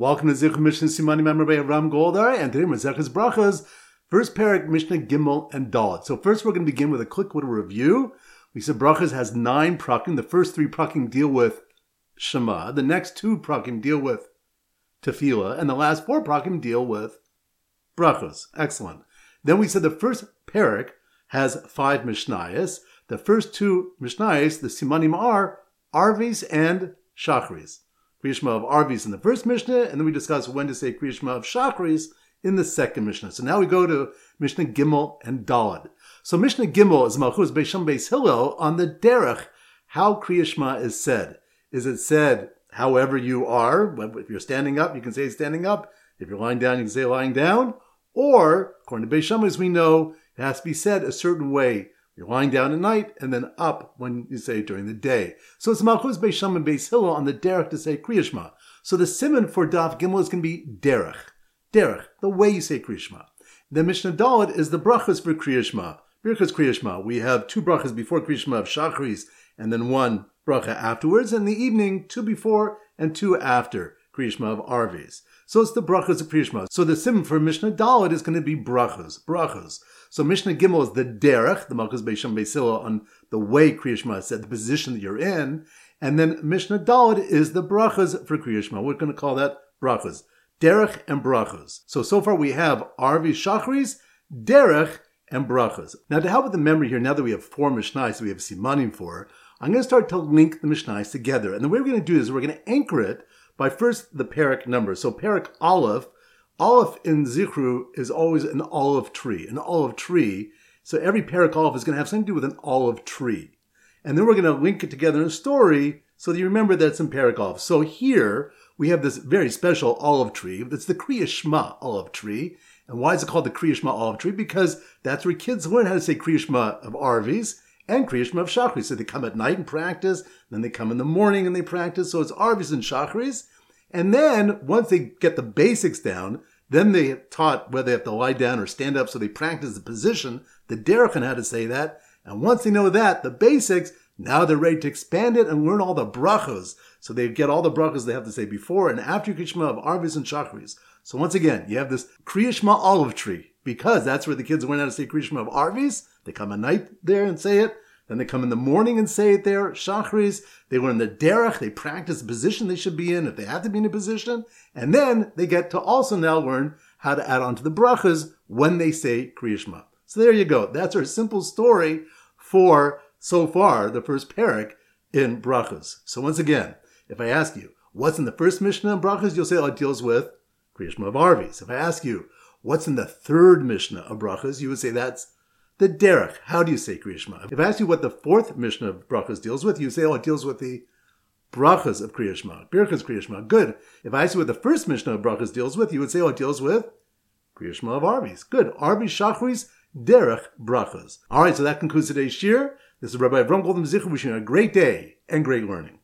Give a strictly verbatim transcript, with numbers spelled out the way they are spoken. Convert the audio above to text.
Welcome to Zichur Mishnah Simani Member by Avram Goldar, and today Maseches Brachos, first parak Mishnah Gimel and Dalet. So first we're going to begin with a quick little review. We said Brachos has nine prakim. The first three prakim deal with Shema. The next two prakim deal with Tefillah, and the last four prakim deal with Brachos. Excellent. Then we said the first parak has five Mishnayos. The first two Mishnayos, the Simanim, are Arvis and Shachris. Kriya Shema of Arvis in the first Mishnah, and then we discuss when to say Kriya Shema of Shachris in the second Mishnah. So now we go to Mishnah Gimel and Dalet. So Mishnah Gimel is Malchus Beis Shem Beis Hillel on the derech, how Kriya Shema is said. Is it said however you are? If you're standing up, you can say standing up. If you're lying down, you can say lying down. Or, according to Beis Shammai, as we know, it has to be said a certain way. You're lying down at night, and then up when you say it during the day. So it's Malchus Beis Shammai and Beis Hillel on the derech to say Kriya Shema. So the siman for Daf Gimel is going to be derech. Derech, the way you say Kriya Shema. The Mishnah Dalet is the brachas for Kriya Shema. Birkas Kriya Shema. We have two brachas before Kriya Shema of Shachris, and then one bracha afterwards. And in the evening, two before and two after Kriya Shema of Arvis. So it's the brachas of Kriya Shema. So the siman for Mishnah Dalet is going to be brachas. Brachas. So Mishnah Gimel is the derech, the Malchus Beis Shem Beis Hillel, on the way Kriya Shema is said, the position that you're in. And then Mishnah Dalet is the brachas for Kriya Shema. We're going to call that brachas. Derech and brachas. So, so far we have Arvi Shachris, derech, and brachas. Now to help with the memory here, now that we have four Mishnayos, so we have Simanim for, I'm going to start to link the Mishnayos together. And the way we're going to do is we're going to anchor it by first the parak number. So parak Aleph, Aleph in Zichru is always an olive tree, an olive tree. So every parak Aleph is going to have something to do with an olive tree. And then we're going to link it together in a story so that you remember that it's in parak Aleph. So here we have this very special olive tree. It's the Kriya Shema olive tree. And why is it called the Kriya Shema olive tree? Because that's where kids learn how to say Kriya Shema of Arvis and Kriya Shema of Shachris. So they come at night and practice, then they come in the morning and they practice. So it's Arvis and Shachris. And then once they get the basics down, then they taught whether they have to lie down or stand up, so they practice the position, the derech, and how to say that. And once they know that, the basics, now they're ready to expand it and learn all the brachos. So they get all the brachos they have to say before and after Kriya Shema of Arvis and Shachris. So once again, you have this Kriya Shema olive tree, because that's where the kids learn how to say Kriya Shema of Arvis. They come at night there and say it. Then they come in the morning and say it there. Shachris, they learn the derech, they practice the position they should be in if they have to be in a position. And then they get to also now learn how to add on to the brachas when they say Kriya Shema. So there you go. That's our simple story for, so far, the first parak in brachas. So once again, if I ask you, what's in the first Mishnah in brachas, you'll say, oh, it deals with Kriya Shema of Arvis. If I ask you, what's in the third Mishnah of brachas, you would say that's the derech. How do you say Kriya Shema? If I ask you what the fourth Mishnah of brachas deals with, you say, oh, it deals with the brachas of Kriya Shema. Birkas Kriya Shema. Good. If I ask you what the first Mishnah of brachas deals with, you would say, oh, it deals with Kriya Shema of Arvis. Good. Arvis, Shachris, derech, brachas. All right, so that concludes today's shir. This is Rabbi Avram Goldman Zichur wishing you a great day and great learning.